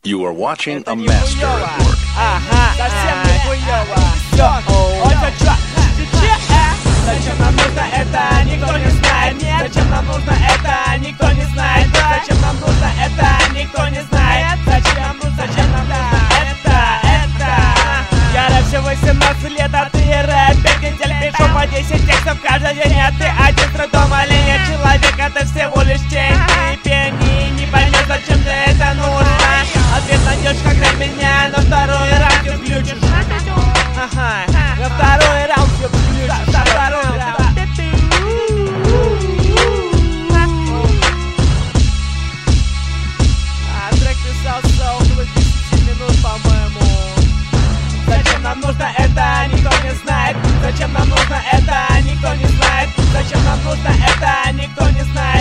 You are watching a master at work. Ага, совсем не хуёво. Зачем нам нужно это, никто не знает. Зачем нам нужно это, никто не знает. Зачем нам нужно это, никто не знает. Зачем нам нужно это. Я рэп всего 18 лет, а ты рэп 5 недель. Пишу по 10 текстов каждый день, а ты один с трудом оленя. Человек, это всего лишь тень. Ты пени, не поймешь, зачем тебе это нужно. Ответ найдешь, когда меня на второй раунд включишь. Ага, на второй раунд включишь. На второй раунд. Трек писался около 10 минут, по-моему. Зачем нам нужно это, никто не знает. Зачем нам нужно это, никто не знает. Зачем нам нужно это, никто не знает.